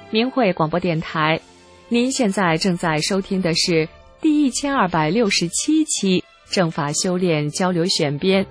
明慧广播电台。您现在正在收听的是第1267期正法修炼交流选编。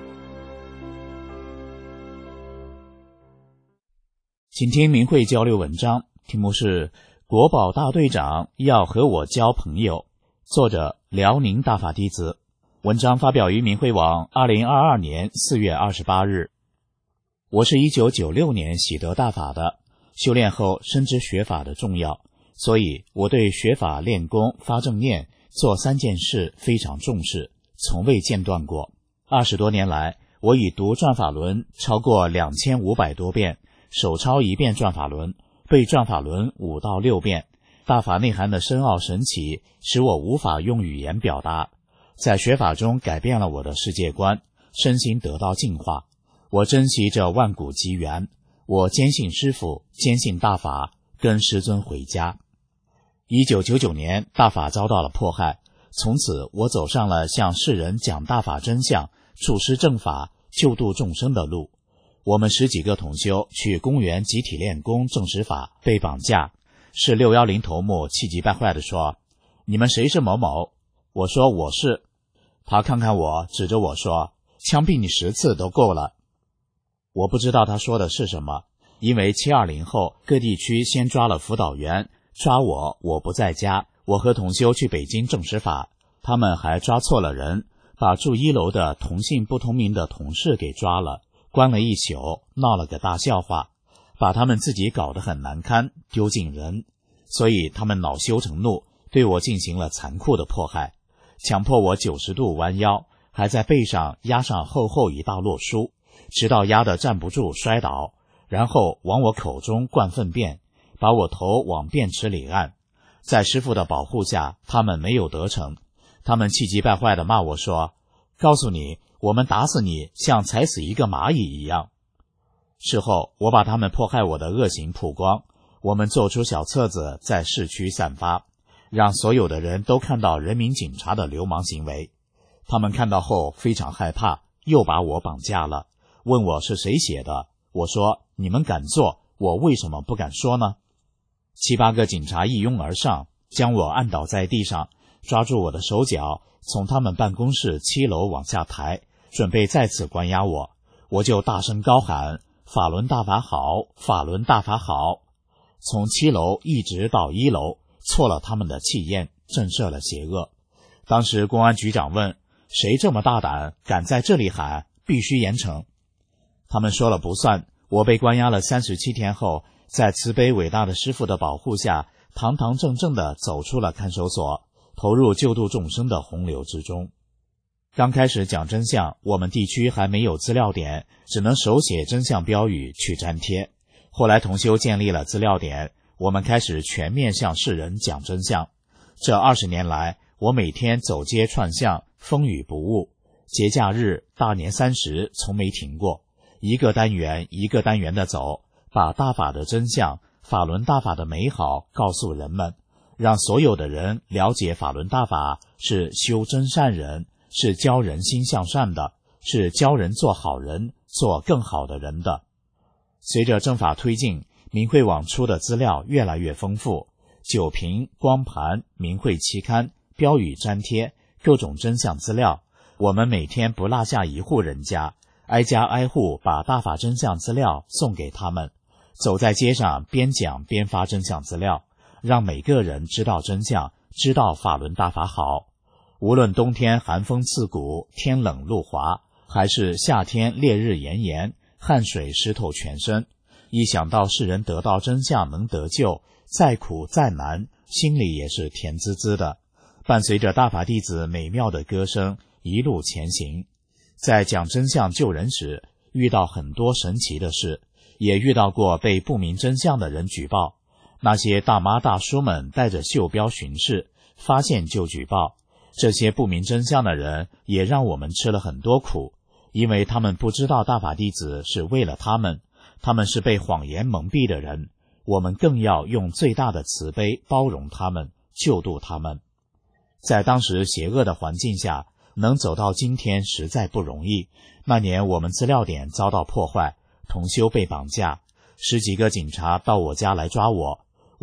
请听明慧交流文章，题目是国宝大队长要和我交朋友，作者辽宁大法弟子。文章发表于明慧网2022年4月28日。我是1996年喜得大法的，修炼后深知学法的重要，所以我对学法、练功、发正念、做3件事非常重视，从未间断过。20多年来，我已读转法轮超过2500多遍，手抄1遍转法轮，背转法轮5到6遍。大法内涵的深奥神奇，使我无法用语言表达。在学法中改变了我的世界观，身心得到净化。我珍惜这万古机缘，我坚信师父，坚信大法，跟师尊回家。1999年，大法遭到了迫害，从此我走上了向世人讲大法真相、处施正法、救度众生的路。我们10几个同修去公园集体练功证实法，被绑架。是610头目气急败坏地说：“你们谁是某某？”我说：“我是。”他看看我，指着我说：“枪毙你10次都够了。”我不知道他说的是什么，因为720后各地区先抓了辅导员，抓我不在家，我和同修去北京证实法，他们还抓错了人，把住1楼的同姓不同名的同事给抓了，关了一宿，闹了个大笑话，把他们自己搞得很难堪，丢尽人，所以他们恼羞成怒，对我进行了残酷的迫害，强迫我90度弯腰，还在背上压上厚厚一大摞书，直到压得站不住摔倒，然后往我口中灌粪便，把我头往便池里按。在师父的保护下，他们没有得逞，他们气急败坏地骂我说：“告诉你，我们打死你像踩死一个蚂蚁一样。”事后我把他们迫害我的恶行曝光，我们做出小册子在市区散发，让所有的人都看到人民警察的流氓行为。他们看到后非常害怕，又把我绑架了，问我是谁写的。我说：“你们敢做，我为什么不敢说呢？”7、8个警察一拥而上，将我按倒在地上，抓住我的手脚，从他们办公室7楼往下抬，准备再次关押我。我就大声高喊：“法轮大法好，法轮大法好！”从7楼一直到1楼，挫了他们的气焰，震慑了邪恶。当时公安局长问：“谁这么大胆，敢在这里喊，必须严惩。”他们说了不算。我被关押了37天后，在慈悲伟大的师父的保护下，堂堂正正地走出了看守所，投入救度众生的洪流之中。刚开始讲真相，我们地区还没有资料点，只能手写真相标语去粘贴。后来同修建立了资料点，我们开始全面向世人讲真相。这20年来，我每天走街串巷，风雨不误，节假日、大年30从没停过，一个单元一个单元的走，把大法的真相、法轮大法的美好告诉人们，让所有的人了解法轮大法是修真善人，是教人心向善的，是教人做好人，做更好的人的。随着正法推进，明慧网出的资料越来越丰富，酒瓶、光盘、明慧期刊、标语粘贴，各种真相资料，我们每天不落下一户人家，挨家挨户把大法真相资料送给他们，走在街上边讲边发真相资料，让每个人知道真相，知道法轮大法好。无论冬天寒风刺骨，天冷路滑，还是夏天烈日炎炎，汗水湿透全身，一想到世人得到真相能得救，再苦再难，心里也是甜滋滋的。伴随着大法弟子美妙的歌声，一路前行。在讲真相救人时，遇到很多神奇的事，也遇到过被不明真相的人举报。那些大妈大叔们带着袖标巡视，发现就举报。这些不明真相的人也让我们吃了很多苦，因为他们不知道大法弟子是为了他们，他们是被谎言蒙蔽的人，我们更要用最大的慈悲包容他们，救度他们。在当时邪恶的环境下，能走到今天实在不容易。那年我们资料点遭到破坏，同修被绑架，10几个警察到我家来抓我，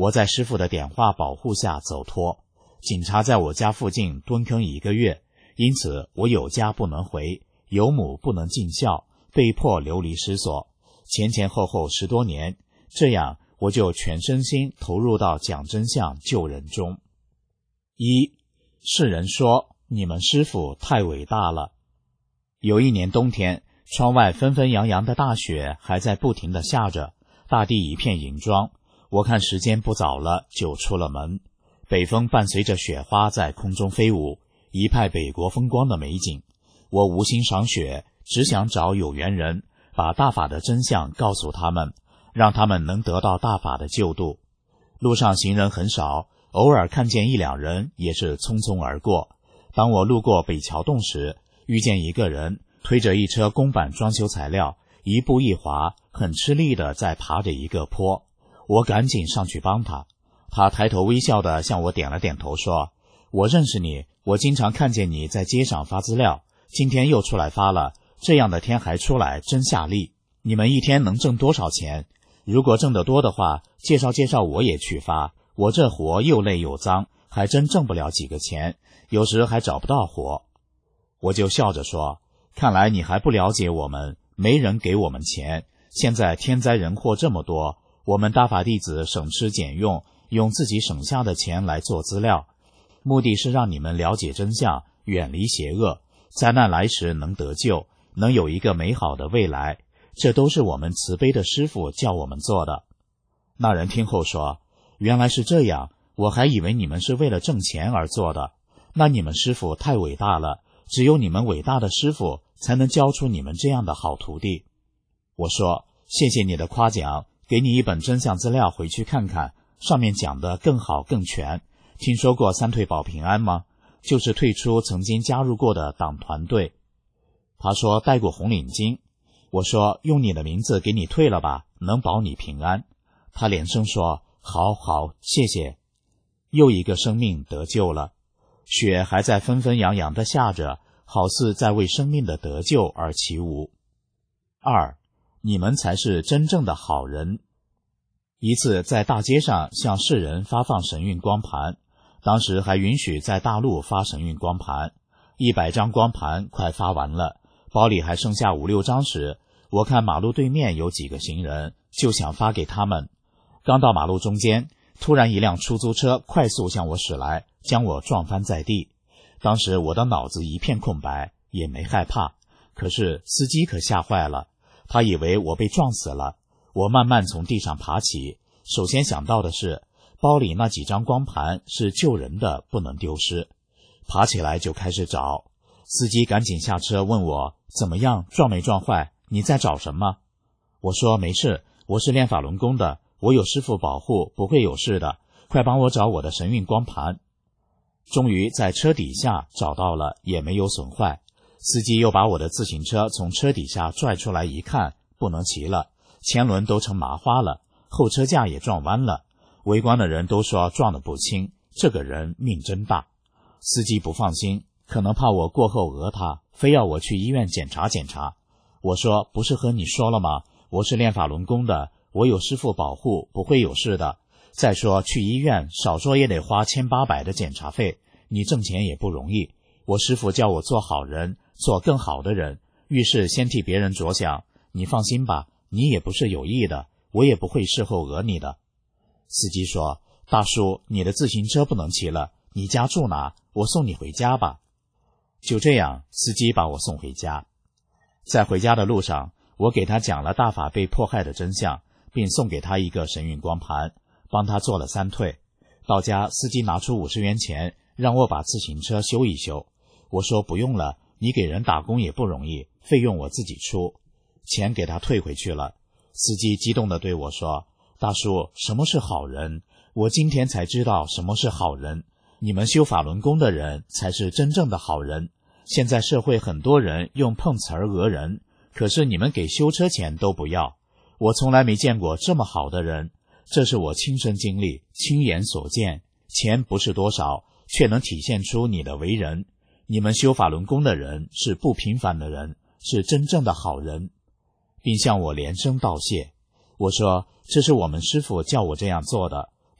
我在师傅的点化保护下走脱，警察在我家附近蹲坑1个月，因此我有家不能回，有母不能尽孝，被迫流离失所，前后后10多年，这样我就全身心投入到讲真相救人中。1. 世人说你们师父太伟大了。有一年冬天，窗外纷纷扬扬的大雪还在不停地下着，大地一片银装。我看时间不早了，就出了门。北风伴随着雪花在空中飞舞，一派北国风光的美景。我无心赏雪，只想找有缘人，把大法的真相告诉他们，让他们能得到大法的救度。路上行人很少，偶尔看见1、2人，也是匆匆而过。当我路过北桥洞时，遇见一个人推着一车公版装修材料，一步一滑，很吃力地在爬着一个坡。我赶紧上去帮他，他抬头微笑地向我点了点头，说：我认识你，我经常看见你在街上发资料，今天又出来发了，这样的天还出来，真下力。你们一天能挣多少钱？如果挣得多的话，介绍介绍我也去发。我这活又累又脏，还真挣不了几个钱，有时还找不到活。我就笑着说：看来你还不了解我们，没人给我们钱，现在天灾人祸这么多，我们大法弟子省吃俭用，用自己省下的钱来做资料，目的是让你们了解真相，远离邪恶，灾难来时能得救，能有一个美好的未来，这都是我们慈悲的师父叫我们做的。那人听后说：原来是这样，我还以为你们是为了挣钱而做的，那你们师父太伟大了，只有你们伟大的师父才能教出你们这样的好徒弟。我说：谢谢你的夸奖，给你一本真相资料回去看看，上面讲的更好更全。听说过3退保平安吗？就是退出曾经加入过的党团队。他说戴过红领巾。我说用你的名字给你退了吧，能保你平安。他连声说好好，谢谢。又一个生命得救了。雪还在纷纷扬扬地下着，好似在为生命的得救而起舞。2. 你们才是真正的好人。一次在大街上向世人发放神韵光盘，当时还允许在大陆发神韵光盘，100张光盘快发完了，包里还剩下5、6张时，我看马路对面有几个行人，就想发给他们。刚到马路中间，突然一辆出租车快速向我驶来，将我撞翻在地。当时我的脑子一片空白，也没害怕，可是司机可吓坏了，他以为我被撞死了。我慢慢从地上爬起，首先想到的是包里那几张光盘是救人的，不能丢失。爬起来就开始找，司机赶紧下车问我怎么样，撞没撞坏，你在找什么？我说没事，我是练法轮功的，我有师父保护，不会有事的，快帮我找我的神韵光盘。终于在车底下找到了，也没有损坏。司机又把我的自行车从车底下拽出来一看，不能骑了，前轮都成麻花了，后车架也撞弯了。围观的人都说撞得不轻，这个人命真大。司机不放心，可能怕我过后讹他，非要我去医院检查检查。我说不是和你说了吗，我是练法轮功的，我有师父保护，不会有事的。再说去医院少说也得花1800的检查费，你挣钱也不容易。我师父叫我做好人，做更好的人，遇事先替别人着想，你放心吧，你也不是有意的，我也不会事后讹你的。司机说：大叔，你的自行车不能骑了，你家住哪？我送你回家吧。就这样，司机把我送回家。在回家的路上，我给他讲了大法被迫害的真相，并送给他一个神韵光盘，帮他做了3退。到家，司机拿出50元钱，让我把自行车修一修。我说不用了，你给人打工也不容易，费用我自己出。钱给他退回去了。司机激动地对我说：大叔，什么是好人？我今天才知道什么是好人。你们修法轮功的人才是真正的好人。现在社会很多人用碰瓷儿讹人，可是你们给修车钱都不要。我从来没见过这么好的人，这是我亲身经历，亲眼所见。钱不是多少，却能体现出你的为人。你们修法轮功的人是不平凡的人，是真正的好人，并向我连声道谢。我说这是我们师父叫我这样做的，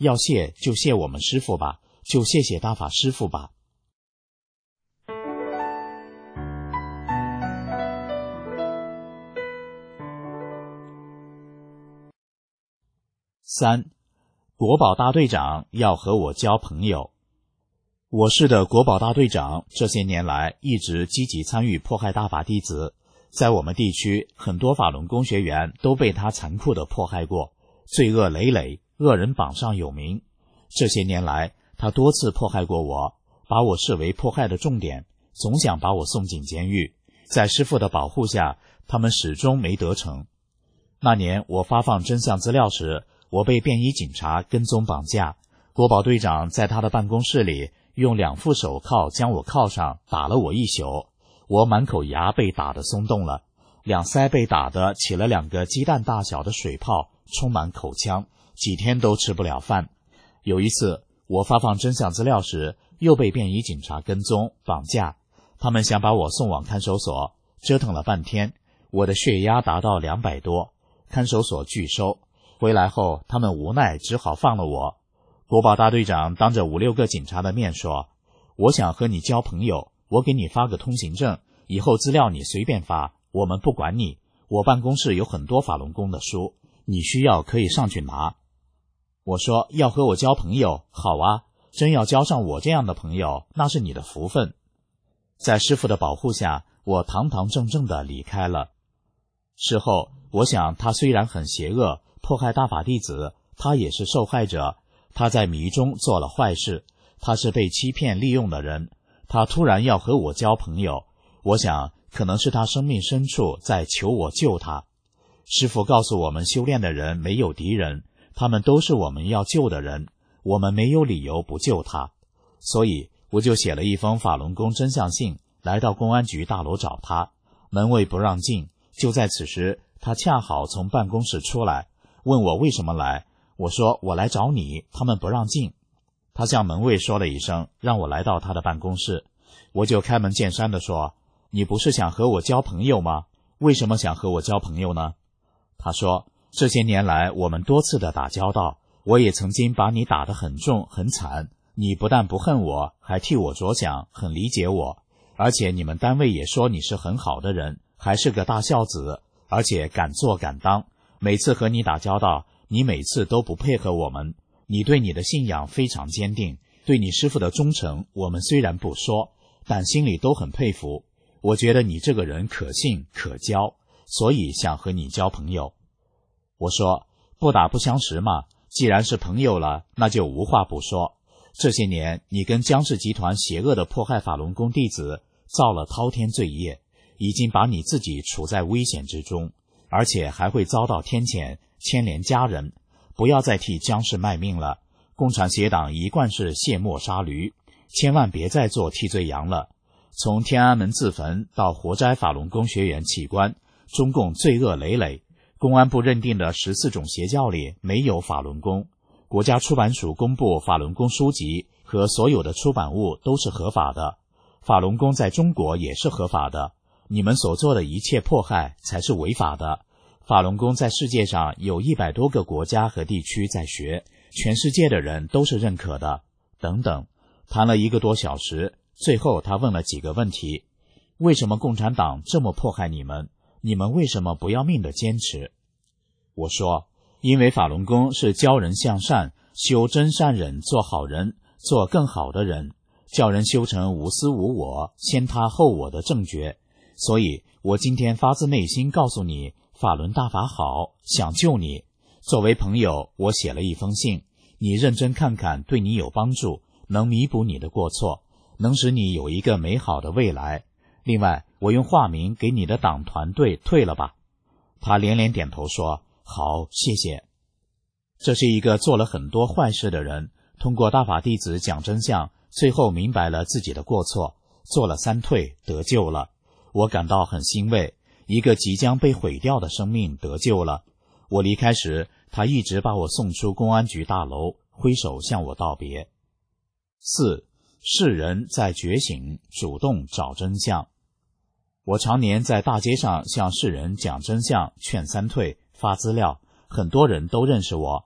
要谢就谢我们师父吧，就谢谢大法师父吧。3. 国宝大队长要和我交朋友。我市的国宝大队长这些年来一直积极参与迫害大法弟子，在我们地区很多法轮功学员都被他残酷地迫害过，罪恶累累，恶人榜上有名。这些年来他多次迫害过我，把我视为迫害的重点，总想把我送进监狱。在师父的保护下，他们始终没得逞。那年我发放真相资料时，我被便衣警察跟踪绑架，国宝队长在他的办公室里用2副手铐将我铐上，打了我一宿。我满口牙被打得松动了，两腮被打得起了2个鸡蛋大小的水泡，充满口腔，几天都吃不了饭。有一次我发放真相资料时，又被便衣警察跟踪绑架，他们想把我送往看守所，折腾了半天，我的血压达到200多，看守所拒收。回来后他们无奈只好放了我。国宝大队长当着5、6个警察的面说，我想和你交朋友，我给你发个通行证，以后资料你随便发，我们不管你，我办公室有很多法轮功的书，你需要可以上去拿。我说要和我交朋友，好啊，真要交上我这样的朋友，那是你的福分。在师父的保护下，我堂堂正正地离开了。事后我想，他虽然很邪恶，迫害大法弟子，他也是受害者，他在迷中做了坏事，他是被欺骗利用的人，他突然要和我交朋友，我想可能是他生命深处在求我救他。师父告诉我们，修炼的人没有敌人，他们都是我们要救的人，我们没有理由不救他。所以我就写了一封法轮功真相信，来到公安局大楼找他，门卫不让进。就在此时，他恰好从办公室出来，问我为什么来。我说我来找你，他们不让进。他向门卫说了一声，让我来到他的办公室。我就开门见山地说，你不是想和我交朋友吗？为什么想和我交朋友呢？他说，这些年来我们多次的打交道，我也曾经把你打得很重很惨，你不但不恨我，还替我着想，很理解我，而且你们单位也说你是很好的人，还是个大孝子，而且敢做敢当。每次和你打交道，你每次都不配合我们，你对你的信仰非常坚定，对你师父的忠诚我们虽然不说，但心里都很佩服。我觉得你这个人可信可交，所以想和你交朋友。我说不打不相识嘛，既然是朋友了，那就无话不说。这些年你跟江氏集团邪恶的迫害法轮功弟子，造了滔天罪业，已经把你自己处在危险之中，而且还会遭到天谴，牵连家人。不要再替江氏卖命了，共产邪党一贯是卸磨杀驴，千万别再做替罪羊了。从天安门自焚到活摘法轮功学员器官，中共罪恶累累。公安部认定的14种邪教里没有法轮功，国家出版署公布法轮功书籍和所有的出版物都是合法的，法轮功在中国也是合法的，你们所做的一切迫害才是违法的。法轮功在世界上有100多个国家和地区在学，全世界的人都是认可的，等等。谈了1个多小时，最后他问了几个问题：为什么共产党这么迫害你们？你们为什么不要命的坚持？我说，因为法轮功是教人向善，修真善忍，做好人，做更好的人，叫人修成无私无我，先他后我的正觉。所以我今天发自内心告诉你，法轮大法好，想救你。作为朋友，我写了一封信，你认真看看，对你有帮助，能弥补你的过错，能使你有一个美好的未来。另外，我用化名给你的党团队退了吧。他连连点头说，好，谢谢。这是一个做了很多坏事的人，通过大法弟子讲真相，最后明白了自己的过错，做了3退，得救了。我感到很欣慰，一个即将被毁掉的生命得救了。我离开时，他一直把我送出公安局大楼，挥手向我道别。4. 世人在觉醒，主动找真相。我常年在大街上向世人讲真相，劝3退，发资料，很多人都认识我。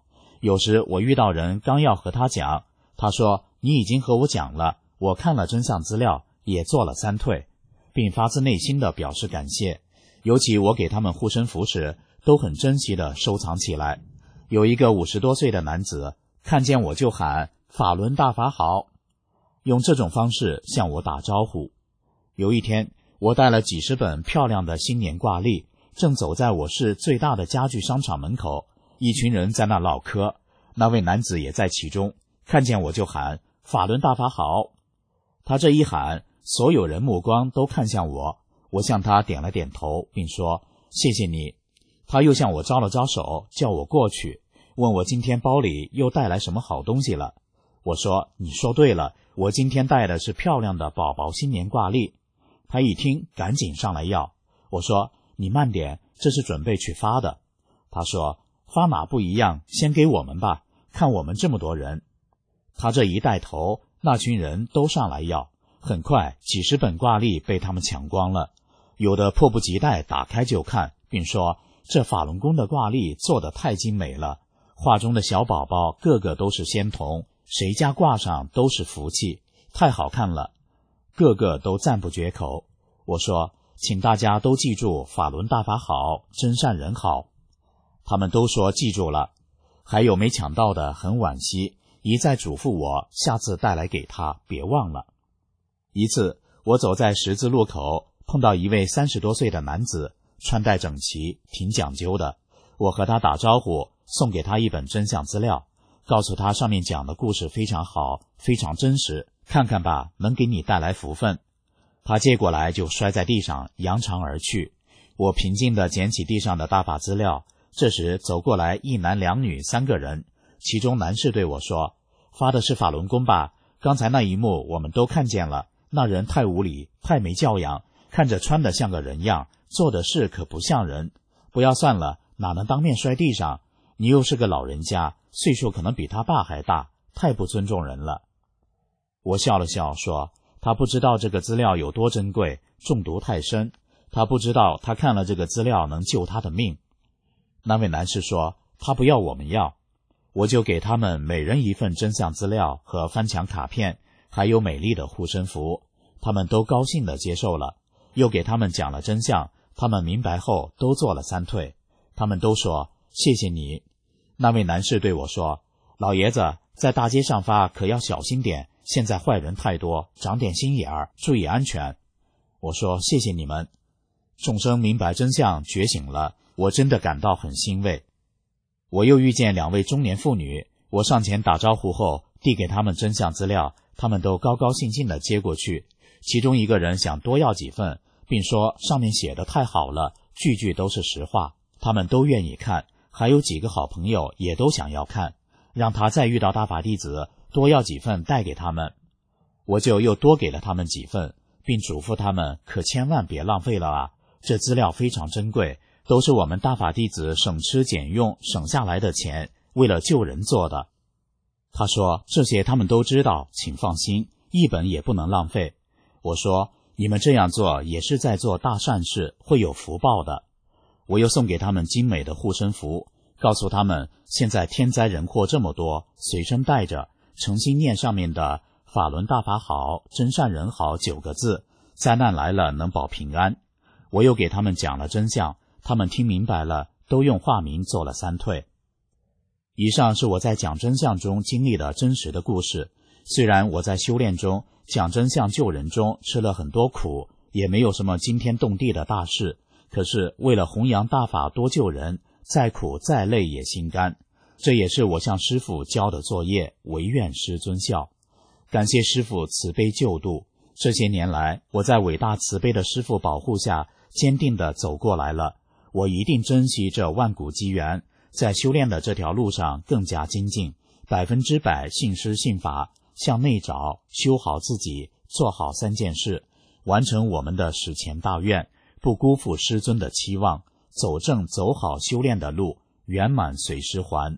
有时我遇到人刚要和他讲，他说你已经和我讲了，我看了真相资料，也做了3退，并发自内心的表示感谢。尤其我给他们护身符时，都很珍惜的收藏起来。有一个50多岁的男子看见我就喊法轮大法好，用这种方式向我打招呼。有一天，我带了几十本漂亮的新年挂历，正走在我市最大的家具商场门口，一群人在那唠嗑，那位男子也在其中，看见我就喊法轮大法好。他这一喊，所有人目光都看向我，我向他点了点头，并说谢谢你。他又向我招了招手，叫我过去，问我今天包里又带来什么好东西了。我说你说对了，我今天带的是漂亮的宝宝新年挂历。他一听赶紧上来要，我说你慢点，这是准备去发的。他说发哪不一样，先给我们吧，看我们这么多人。他这一带头，那群人都上来要，很快几十本挂历被他们抢光了，有的迫不及待打开就看，并说这法轮功的挂历做得太精美了，画中的小宝宝个个都是仙童，谁家挂上都是福气，太好看了，个个都赞不绝口。我说请大家都记住法轮大法好，真善人好。他们都说记住了，还有没抢到的很惋惜，一再嘱咐我下次带来给他，别忘了。一次我走在十字路口，碰到一位30多岁的男子，穿戴整齐，挺讲究的。我和他打招呼，送给他一本真相资料，告诉他上面讲的故事非常好，非常真实，看看吧，能给你带来福分。他接过来就摔在地上，扬长而去。我平静地捡起地上的大把资料，这时走过来一男两女3个人，其中男士对我说，发的是法轮功吧？刚才那一幕我们都看见了，那人太无礼，太没教养，看着穿得像个人样，做的事可不像人。不要算了，哪能当面摔地上？你又是个老人家，岁数可能比他爸还大，太不尊重人了。我笑了笑说，他不知道这个资料有多珍贵，中毒太深，他不知道他看了这个资料能救他的命。那位男士说，他不要我们要。我就给他们每人一份真相资料和翻墙卡片，还有美丽的护身符，他们都高兴地接受了。又给他们讲了真相，他们明白后都做了3退。他们都说谢谢你。那位男士对我说，老爷子，在大街上发可要小心点，现在坏人太多，长点心眼儿，注意安全。我说谢谢你们。众生明白真相，觉醒了，我真的感到很欣慰。我又遇见2位中年妇女，我上前打招呼后，递给他们真相资料，他们都高高兴兴地接过去。其中一个人想多要几份，并说上面写的太好了，句句都是实话，他们都愿意看，还有几个好朋友也都想要看，让他再遇到大法弟子多要几份带给他们。我就又多给了他们几份，并嘱咐他们可千万别浪费了啊，这资料非常珍贵，都是我们大法弟子省吃俭用省下来的钱，为了救人做的。他说这些他们都知道，请放心，一本也不能浪费。我说你们这样做也是在做大善事，会有福报的。我又送给他们精美的护身符，告诉他们现在天灾人祸这么多，随身带着，诚心念上面的法轮大法好，真善人好9个字，灾难来了能保平安。我又给他们讲了真相，他们听明白了，都用化名做了3退。以上是我在讲真相中经历的真实的故事。虽然我在修炼中讲真相救人中吃了很多苦，也没有什么惊天动地的大事，可是为了弘扬大法多救人，再苦再累也心甘。这也是我向师父交的作业，唯愿师尊孝。感谢师父慈悲救度，这些年来我在伟大慈悲的师父保护下坚定地走过来了。我一定珍惜这万古机缘，在修炼的这条路上更加精进，100%信师信法，向内找，修好自己，做好3件事，完成我们的史前大愿，不辜负师尊的期望，走正走好修炼的路，圆满随师还。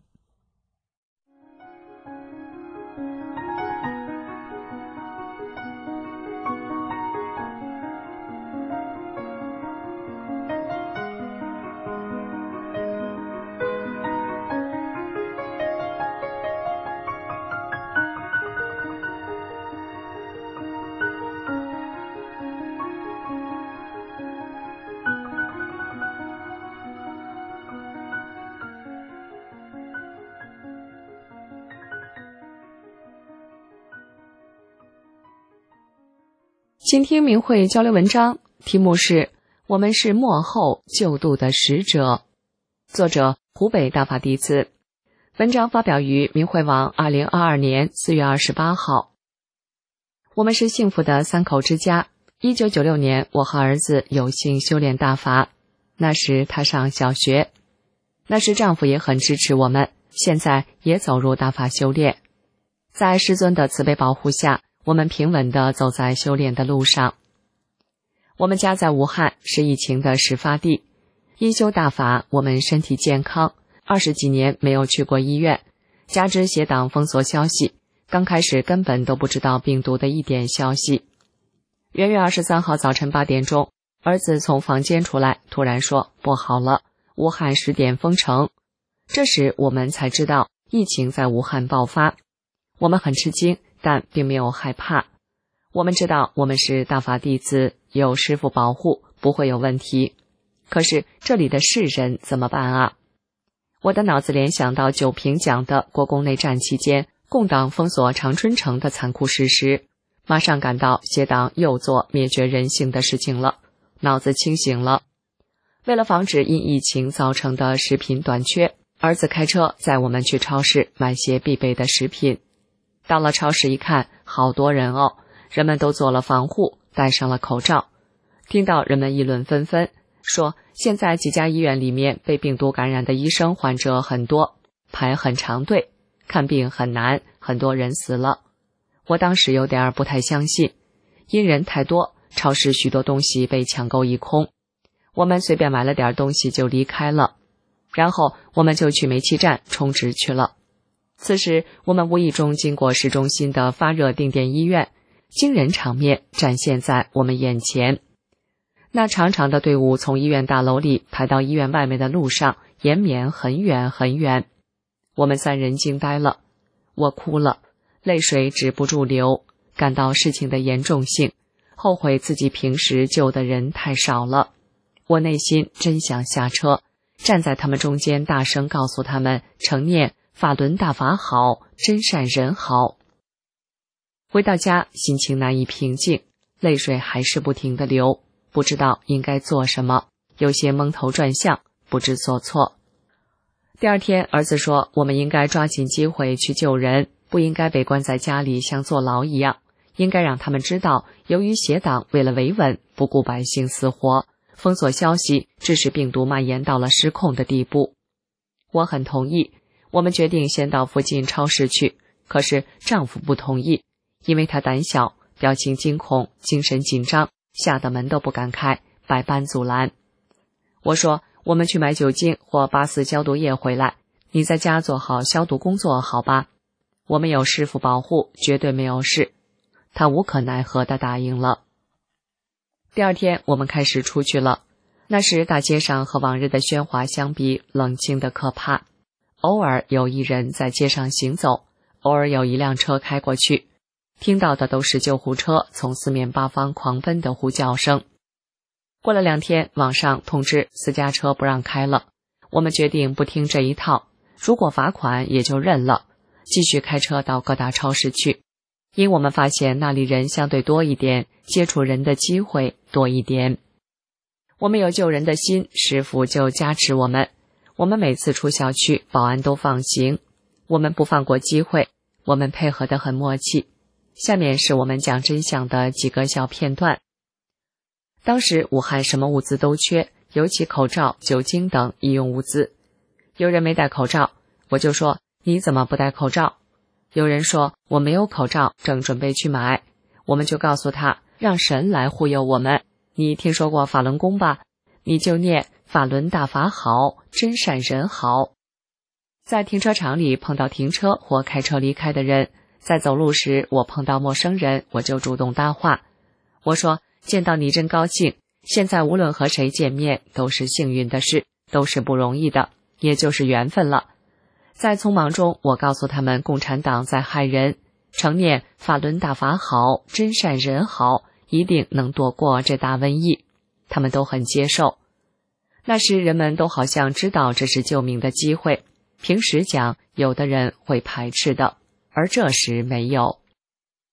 请听明慧交流文章，题目是我们是末后救度的使者，作者湖北大法弟子。文章发表于明慧网2022年4月28号。我们是幸福的3口之家。1996年，我和儿子有幸修炼大法，那时他上小学。那时丈夫也很支持我们，现在也走入大法修炼。在师尊的慈悲保护下，我们平稳地走在修炼的路上。我们家在武汉，是疫情的始发地。因修大法，我们身体健康，20几年没有去过医院，加之邪党封锁消息，刚开始根本都不知道病毒的一点消息。元月23号早晨8点钟，儿子从房间出来，突然说不好了，武汉10点封城。这时我们才知道疫情在武汉爆发。我们很吃惊，但并没有害怕。我们知道我们是大法弟子，有师父保护，不会有问题。可是这里的世人怎么办啊？我的脑子联想到九评讲的国共内战期间共党封锁长春城的残酷事实，马上感到邪党又做灭绝人性的事情了，脑子清醒了。为了防止因疫情造成的食品短缺，儿子开车载我们去超市买些必备的食品。到了超市一看，好多人哦，人们都做了防护，戴上了口罩。听到人们议论纷纷，说现在几家医院里面被病毒感染的医生患者很多，排很长队，看病很难，很多人死了。我当时有点不太相信，因人太多，超市许多东西被抢购一空。我们随便买了点东西就离开了，然后我们就去煤气站充值去了。此时我们无意中经过市中心的发热定点医院，惊人场面展现在我们眼前。那长长的队伍从医院大楼里排到医院外面的路上，延绵很远很远。我们3人惊呆了，我哭了，泪水止不住流，感到事情的严重性，后悔自己平时救的人太少了。我内心真想下车，站在他们中间大声告诉他们，承念法轮大法好，真善人好。回到家，心情难以平静，泪水还是不停地流，不知道应该做什么，有些蒙头转向，不知所措。第二天，儿子说我们应该抓紧机会去救人，不应该被关在家里像坐牢一样，应该让他们知道，由于邪党为了维稳，不顾百姓死活，封锁消息，致使病毒蔓延到了失控的地步。我很同意，我们决定先到附近超市去，可是丈夫不同意，因为他胆小，表情惊恐，精神紧张，吓得门都不敢开，百般阻拦。我说我们去买酒精或84消毒液回来，你在家做好消毒工作好吧？我们有师父保护，绝对没有事。他无可奈何地答应了。第二天我们开始出去了，那时大街上和往日的喧哗相比，冷清的可怕。偶尔有一人在街上行走，偶尔有一辆车开过去，听到的都是救护车从四面八方狂奔的呼叫声。过了2天，网上通知私家车不让开了，我们决定不听这一套，如果罚款也就认了，继续开车到各大超市去，因我们发现那里人相对多一点，接触人的机会多一点。我们有救人的心，师父就加持我们。我们每次出小区，保安都放行，我们不放过机会，我们配合得很默契。下面是我们讲真相的几个小片段。当时武汉什么物资都缺，尤其口罩、酒精等医用物资。有人没戴口罩，我就说你怎么不戴口罩？有人说我没有口罩，正准备去买，我们就告诉他，让神来护佑我们。你听说过法轮功吧？你就念法轮大法好，真善人好。在停车场里碰到停车或开车离开的人，在走路时我碰到陌生人，我就主动搭话。我说见到你真高兴，现在无论和谁见面都是幸运的事，都是不容易的，也就是缘分了。在匆忙中，我告诉他们共产党在害人，承念法轮大法好，真善人好，一定能躲过这大瘟疫。他们都很接受。那时人们都好像知道这是救命的机会，平时讲有的人会排斥的，而这时没有。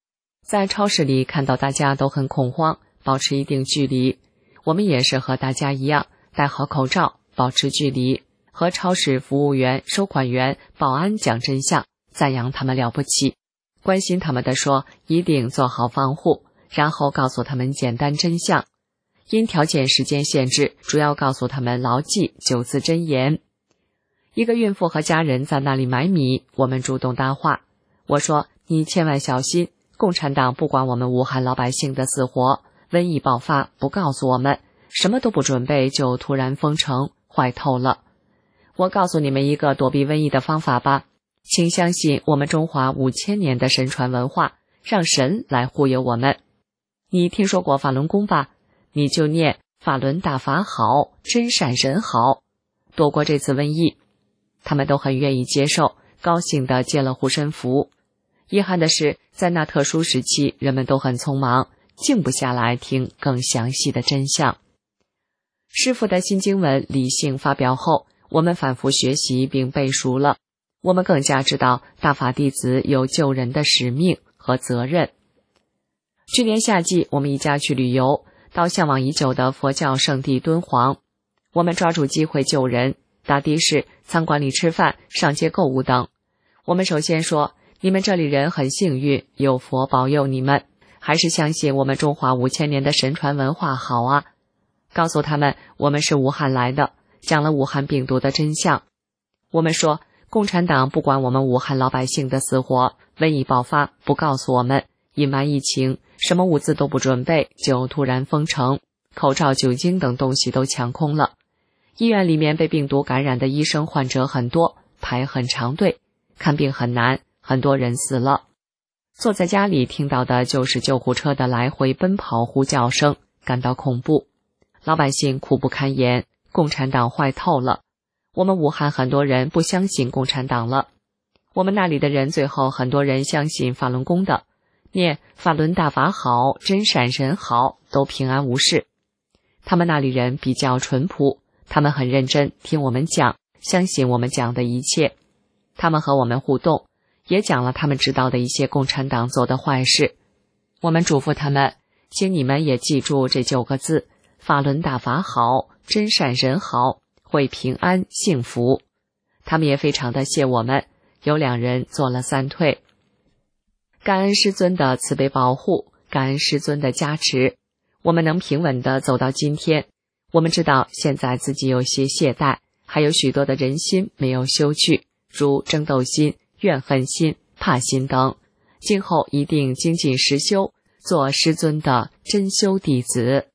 在超市里看到大家都很恐慌，保持一定距离。我们也是和大家一样，戴好口罩，保持距离，和超市服务员、收款员、保安讲真相，赞扬他们了不起，关心他们的说一定做好防护，然后告诉他们简单真相。因条件时间限制，主要告诉他们牢记9字真言。一个孕妇和家人在那里买米，我们主动搭话。我说，你千万小心，共产党不管我们武汉老百姓的死活，瘟疫爆发不告诉我们，什么都不准备就突然封城，坏透了。我告诉你们一个躲避瘟疫的方法吧，请相信我们中华5000年的神传文化，让神来忽悠我们。你听说过法轮功吧？你就念法轮大法好，真善人好，躲过这次瘟疫。他们都很愿意接受，高兴地接了护身符。遗憾的是，在那特殊时期，人们都很匆忙，静不下来听更详细的真相。师父的新经文理性发表后，我们反复学习并背熟了，我们更加知道大法弟子有救人的使命和责任。去年夏季，我们一家去旅游，到向往已久的佛教圣地敦煌。我们抓住机会救人，打的士、餐馆里吃饭、上街购物等。我们首先说，你们这里人很幸运，有佛保佑你们，还是相信我们中华5000年的神传文化好啊。告诉他们我们是武汉来的，讲了武汉病毒的真相。我们说，共产党不管我们武汉老百姓的死活，瘟疫爆发不告诉我们，隐瞒疫情，什么物资都不准备就突然封城，口罩、酒精等东西都抢空了。医院里面被病毒感染的医生患者很多，排很长队，看病很难，很多人死了。坐在家里听到的就是救护车的来回奔跑呼叫声，感到恐怖。老百姓苦不堪言，共产党坏透了。我们武汉很多人不相信共产党了。我们那里的人最后很多人相信法轮功的，念法轮大法好，真善人好，都平安无事。他们那里人比较淳朴，他们很认真听我们讲，相信我们讲的一切。他们和我们互动，也讲了他们知道的一些共产党做的坏事。我们嘱咐他们，请你们也记住这9个字，法轮大法好，真善人好，会平安幸福。他们也非常的谢我们，有2人做了3退。感恩师尊的慈悲保护，感恩师尊的加持，我们能平稳地走到今天。我们知道现在自己有些懈怠，还有许多的人心没有修去，如争斗心、怨恨心、怕心等。今后一定精进实修，做师尊的真修弟子。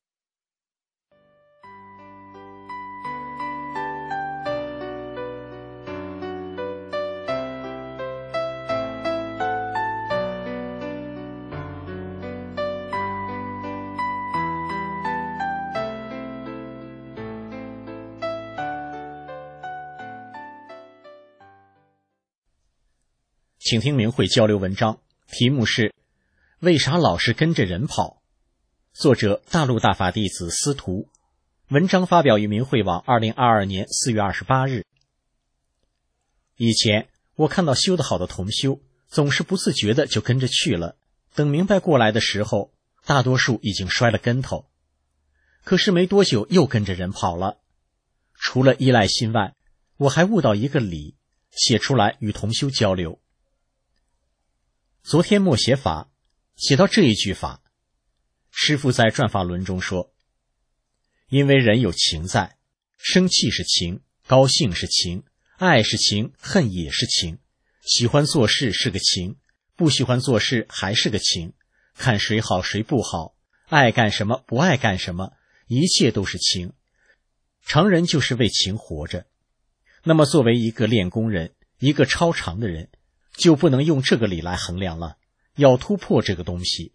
请听明慧交流文章，题目是为啥老是跟着人跑？作者大陆大法弟子司徒，文章发表于明慧网2022年4月28日。以前我看到修得好的同修，总是不自觉的就跟着去了，等明白过来的时候，大多数已经摔了跟头。可是没多久又跟着人跑了。除了依赖心外，我还悟到一个理，写出来与同修交流。昨天默写法写到这一句法，师父在转法轮中说，因为人有情在，生气是情，高兴是情，爱是情，恨也是情，喜欢做事是个情，不喜欢做事还是个情，看谁好谁不好，爱干什么不爱干什么，一切都是情。常人就是为情活着。那么作为一个练功人，一个超常的人，就不能用这个理来衡量了，要突破这个东西。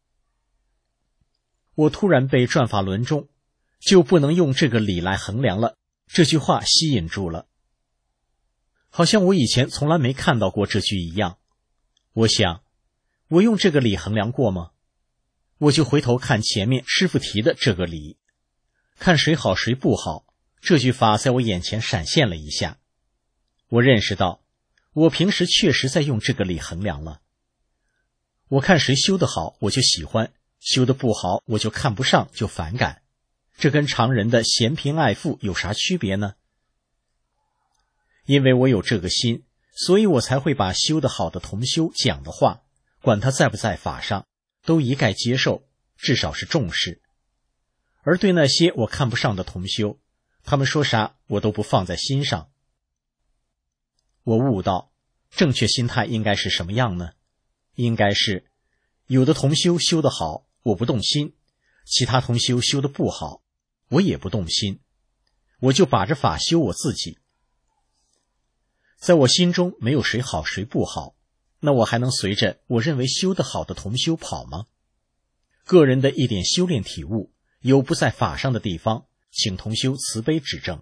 我突然被转法轮中就不能用这个理来衡量了这句话吸引住了，好像我以前从来没看到过这句一样。我想，我用这个理衡量过吗？我就回头看前面师父提的这个理，看谁好谁不好，这句法在我眼前闪现了一下。我认识到我平时确实在用这个理衡量了。 我看谁修得好，我就喜欢；修得不好，我就看不上，就反感。这跟常人的嫌贫爱富有啥区别呢？因为我有这个心，所以我才会把修得好的同修讲的话，管他在不在法上，都一概接受，至少是重视。而对那些我看不上的同修，他们说啥我都不放在心上。我悟到，正确心态应该是什么样呢？应该是，有的同修修得好，我不动心；其他同修修得不好，我也不动心。我就把着法修我自己。在我心中没有谁好谁不好，那我还能随着我认为修得好的同修跑吗？个人的一点修炼体悟，有不在法上的地方，请同修慈悲指正。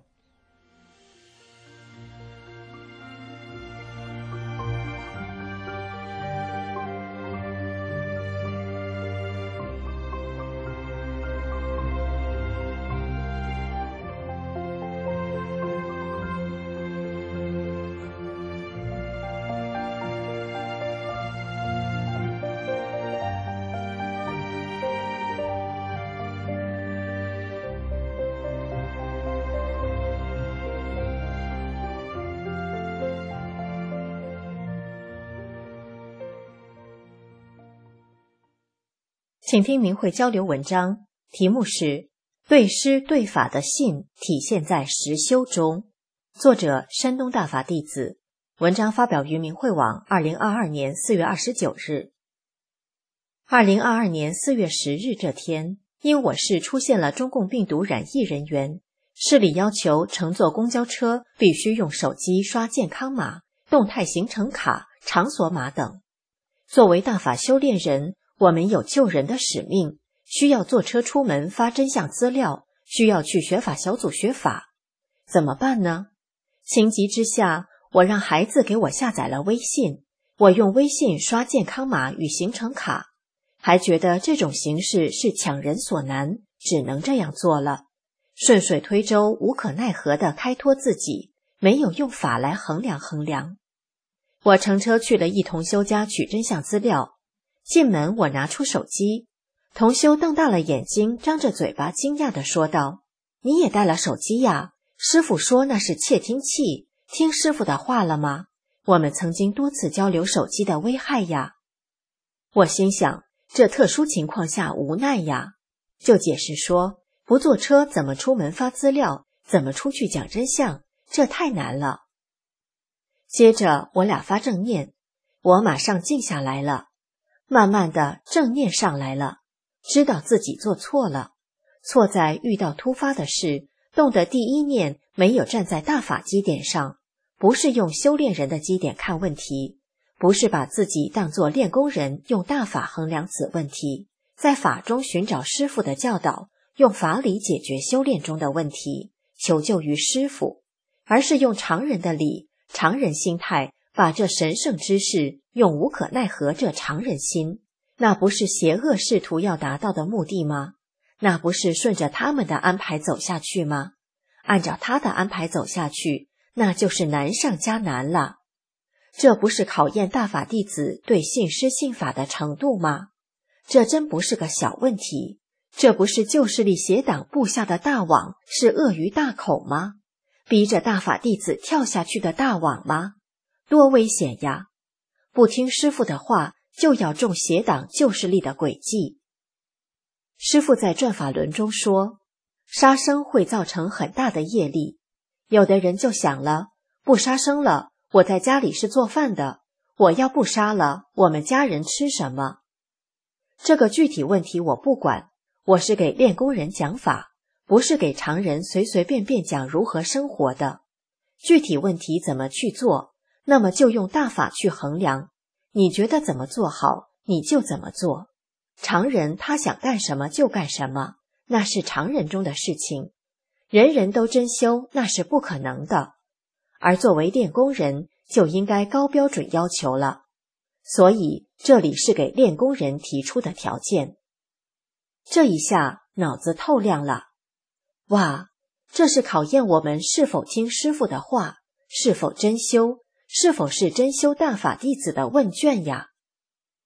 请听明慧交流文章，题目是对师对法的信体现在实修中，作者山东大法弟子，文章发表于明慧网2022年4月29日。2022年4月10日这天，因我市出现了中共病毒染疫人员，市里要求乘坐公交车必须用手机刷健康码、动态行程卡、场所码等。作为大法修炼人，我们有救人的使命，需要坐车出门发真相资料，需要去学法小组学法。怎么办呢？情急之下，我让孩子给我下载了微信，我用微信刷健康码与行程卡，还觉得这种形式是强人所难，只能这样做了。顺水推舟，无可奈何地开脱自己，没有用法来衡量。我乘车去了一同修家取真相资料。进门我拿出手机，同修瞪大了眼睛，张着嘴巴惊讶地说道：“你也带了手机呀？师父说那是窃听器，听师父的话了吗？我们曾经多次交流手机的危害呀。”我心想，这特殊情况下无奈呀，就解释说，不坐车怎么出门发资料，怎么出去讲真相，这太难了。接着我俩发正念，我马上静下来了。慢慢的正念上来了，知道自己做错了，错在遇到突发的事，动的第一念没有站在大法基点上，不是用修炼人的基点看问题，不是把自己当作练功人用大法衡量此问题，在法中寻找师父的教导，用法理解决修炼中的问题，求救于师父，而是用常人的理、常人心态把这神圣之事用无可奈何这常人心，那不是邪恶试图要达到的目的吗？那不是顺着他们的安排走下去吗？按照他的安排走下去，那就是难上加难了。这不是考验大法弟子对信师信法的程度吗？这真不是个小问题，这不是旧势力邪党布下的大网，是鳄鱼大口吗？逼着大法弟子跳下去的大网吗？多危险呀！不听师父的话，就要中邪党旧势力的诡计。师父在转法轮中说，杀生会造成很大的业力。有的人就想了，不杀生了，我在家里是做饭的，我要不杀了，我们家人吃什么？这个具体问题我不管，我是给练功人讲法，不是给常人随随便便讲如何生活的。具体问题怎么去做，那么就用大法去衡量，你觉得怎么做好，你就怎么做。常人他想干什么就干什么，那是常人中的事情。人人都真修，那是不可能的。而作为练功人，就应该高标准要求了。所以这里是给练功人提出的条件。这一下脑子透亮了。哇，这是考验我们是否听师父的话，是否真修，是否是真修大法弟子的问卷呀。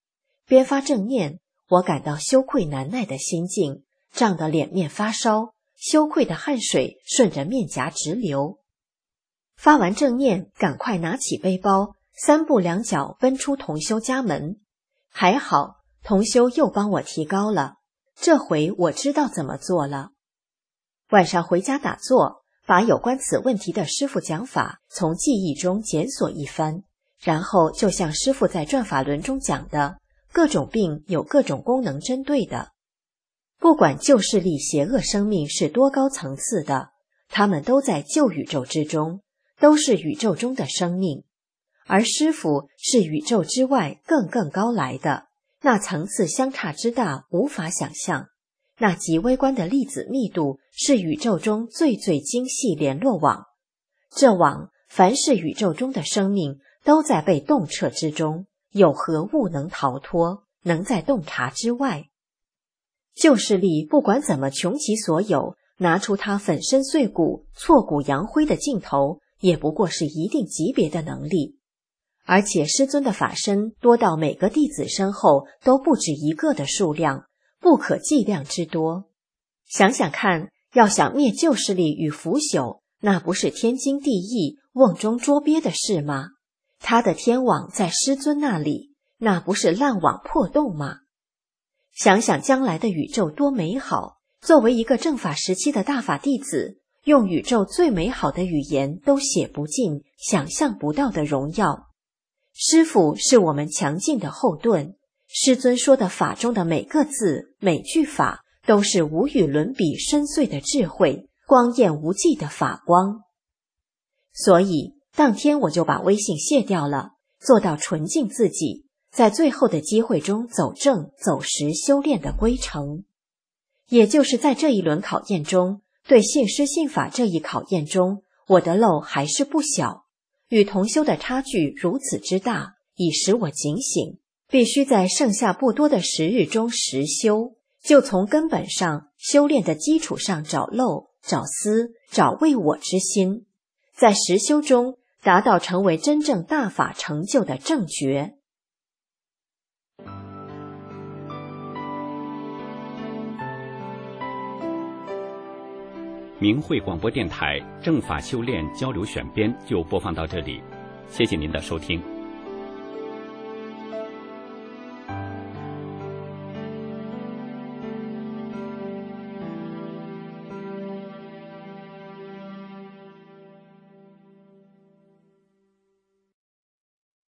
边发正念，我感到羞愧难耐的心境，胀得脸面发烧，羞愧的汗水顺着面颊直流。发完正念，赶快拿起背包，三步两脚奔出同修家门。还好，同修又帮我提高了，这回我知道怎么做了。晚上回家打坐，把有关此问题的师父讲法从记忆中检索一番，然后就像师父在转法轮中讲的，各种病有各种功能针对的。不管旧势力邪恶生命是多高层次的，他们都在旧宇宙之中，都是宇宙中的生命。而师父是宇宙之外更高来的，那层次相差之大无法想象，那极微观的粒子密度是宇宙中最精细联络网，这网凡是宇宙中的生命都在被洞彻之中，有何物能逃脱，能在洞察之外？旧势力不管怎么穷其所有，拿出他粉身碎骨、挫骨扬灰的劲头，也不过是一定级别的能力。而且师尊的法身多到每个弟子身后都不止一个的数量，不可计量之多。想想看，要想灭旧势力与腐朽，那不是天经地义、瓮中捉鳖的事吗？他的天网在师尊那里，那不是烂网破洞吗？想想将来的宇宙多美好，作为一个正法时期的大法弟子，用宇宙最美好的语言都写不尽、想象不到的荣耀。师父是我们强劲的后盾，师尊说的法中的每个字、每句法，都是无与伦比深邃的智慧，光艳无际的法光。所以当天我就把微信卸掉了，做到纯净自己，在最后的机会中走正走实修炼的归程。也就是在这一轮考验中，对信师信法这一考验中，我的漏还是不小，与同修的差距如此之大，已使我警醒，必须在剩下不多的时日中实修，就从根本上修炼的基础上找漏、找思、找为我之心，在实修中达到成为真正大法成就的正觉。 明慧广播电台正法修炼交流选编就播放到这里，谢谢您的收听。